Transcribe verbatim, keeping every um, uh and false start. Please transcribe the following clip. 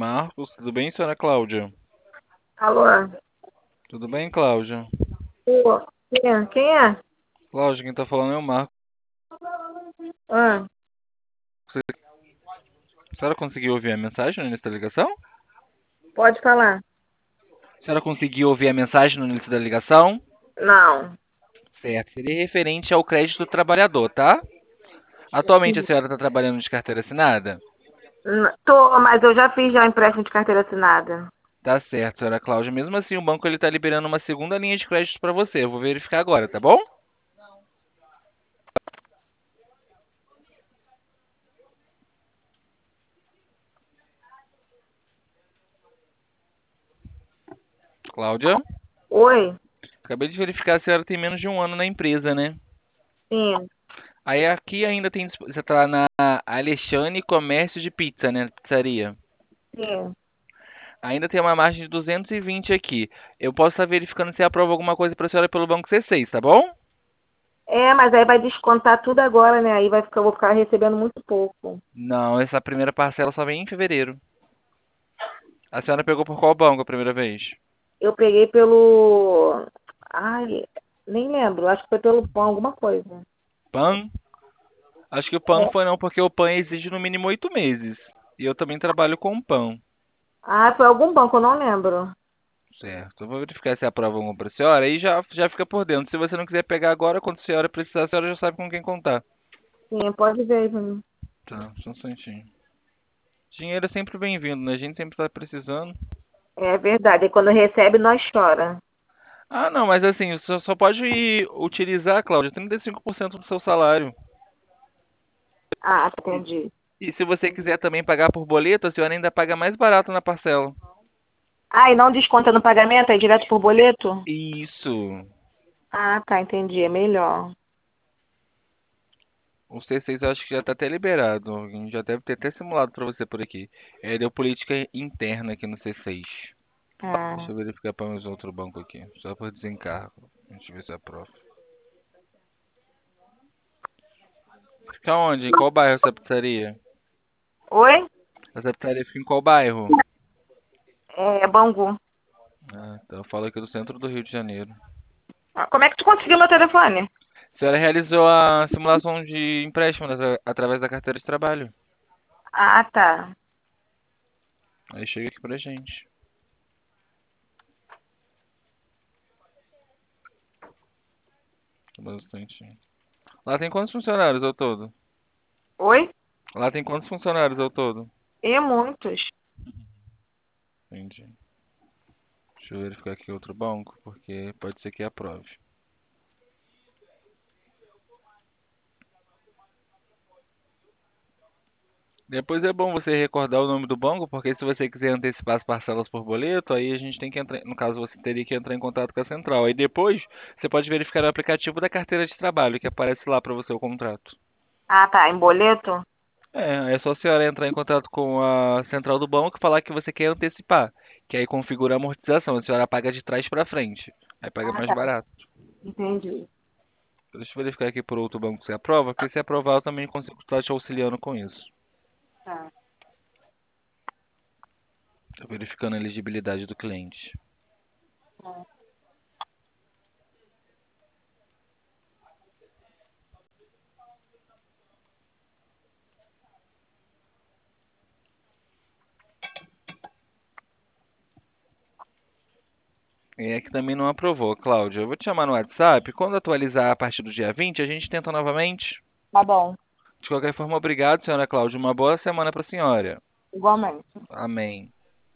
Marcos. Tudo bem, senhora Cláudia? Alô? Tudo bem, Cláudia? Pô, quem é? Quem é? Cláudia, quem tá falando é o Marcos. Ah, A senhora conseguiu ouvir a mensagem no início da ligação? pode falar. A senhora conseguiu ouvir a mensagem no início da ligação? Não. Certo. Seria referente ao crédito do trabalhador, tá? Atualmente a senhora está trabalhando de carteira assinada? N- Tô, mas eu já fiz já empréstimo de carteira assinada. Tá certo, senhora Cláudia. Mesmo assim, o banco ele tá liberando uma segunda linha de crédito para você. Eu vou verificar agora, tá bom? Cláudia? Oi? Acabei de verificar, a senhora tem menos de um ano na empresa, né? Sim, Aí aqui ainda tem. disp- Você tá na Alexane Comércio de Pizza, né? Pizzaria. sim. Ainda tem uma margem de duzentos e vinte aqui. Eu posso estar verificando se aprova alguma coisa para a senhora pelo Banco C seis, tá bom? É, mas aí vai descontar tudo agora, né? Aí vai ficar, eu vou ficar recebendo muito pouco. Não, essa primeira parcela só vem em fevereiro. A senhora pegou por qual banco a primeira vez? Eu peguei pelo. Ai, nem lembro. Acho que foi pelo pão, alguma coisa. PAN? Acho que o PAN não É. foi não, porque o PAN exige no mínimo oito meses. E eu também trabalho com o PAN. Ah, foi algum banco, eu não lembro. Certo. Eu vou verificar se aprova alguma para a senhora. Aí já, já fica por dentro. Se você não quiser pegar agora, quando a senhora precisar, a senhora já sabe com quem contar. Sim, pode ver. Hum. Tá, só um instantinho. Dinheiro é sempre bem-vindo, né? A gente sempre tá precisando. É verdade. E quando recebe, nós chora. Ah, não, mas assim, você só pode ir utilizar, Cláudia, trinta e cinco por cento do seu salário. Ah, E, entendi. e se você quiser também pagar por boleto, a senhora ainda paga mais barato na parcela. Ah, e não desconta no pagamento? É direto por boleto? Isso. Ah, tá, entendi. É melhor. O C seis eu acho que já tá até liberado. Alguém já deve ter até simulado pra você por aqui. É, deu política interna aqui no C seis. Deixa Ah, eu verificar para os outro banco aqui. Só por desencargo. A gente ver se aprova. Fica onde? Em qual bairro essa pizzaria? oi? Essa pizzaria fica em qual bairro? É Bangu. Ah, então eu falo aqui do centro do Rio de Janeiro. Ah, como é que tu conseguiu meu telefone? A senhora realizou a simulação de empréstimo atra- através da carteira de trabalho. Ah, tá. Aí chega aqui pra gente. Bastante. Lá tem quantos funcionários ao todo? Oi? Lá tem quantos funcionários ao todo? E muitos. Entendi. Deixa eu verificar aqui outro banco, porque pode ser que aprove. Depois é bom você recordar o nome do banco, porque se você quiser antecipar as parcelas por boleto, aí a gente tem que entrar, no caso você teria que entrar em contato com a central. Aí depois você pode verificar o aplicativo da carteira de trabalho, que aparece lá para você o contrato. Ah, tá. Em boleto? É, aí é só a senhora entrar em contato com a central do banco e falar que você quer antecipar, que aí configura a amortização, a senhora paga de trás para frente, aí paga Ah, mais tá. barato. Entendi. Deixa eu verificar aqui por outro banco se aprova, porque se aprovar eu também consigo estar te auxiliando com isso. Tá. Tô verificando a elegibilidade do cliente. Tá. É que também não aprovou, Cláudia. Eu vou te chamar no WhatsApp. Quando atualizar a partir do dia vinte, a gente tenta novamente. Tá bom. De qualquer forma, obrigado, senhora Cláudia. Uma boa semana para a senhora. Igualmente. Amém.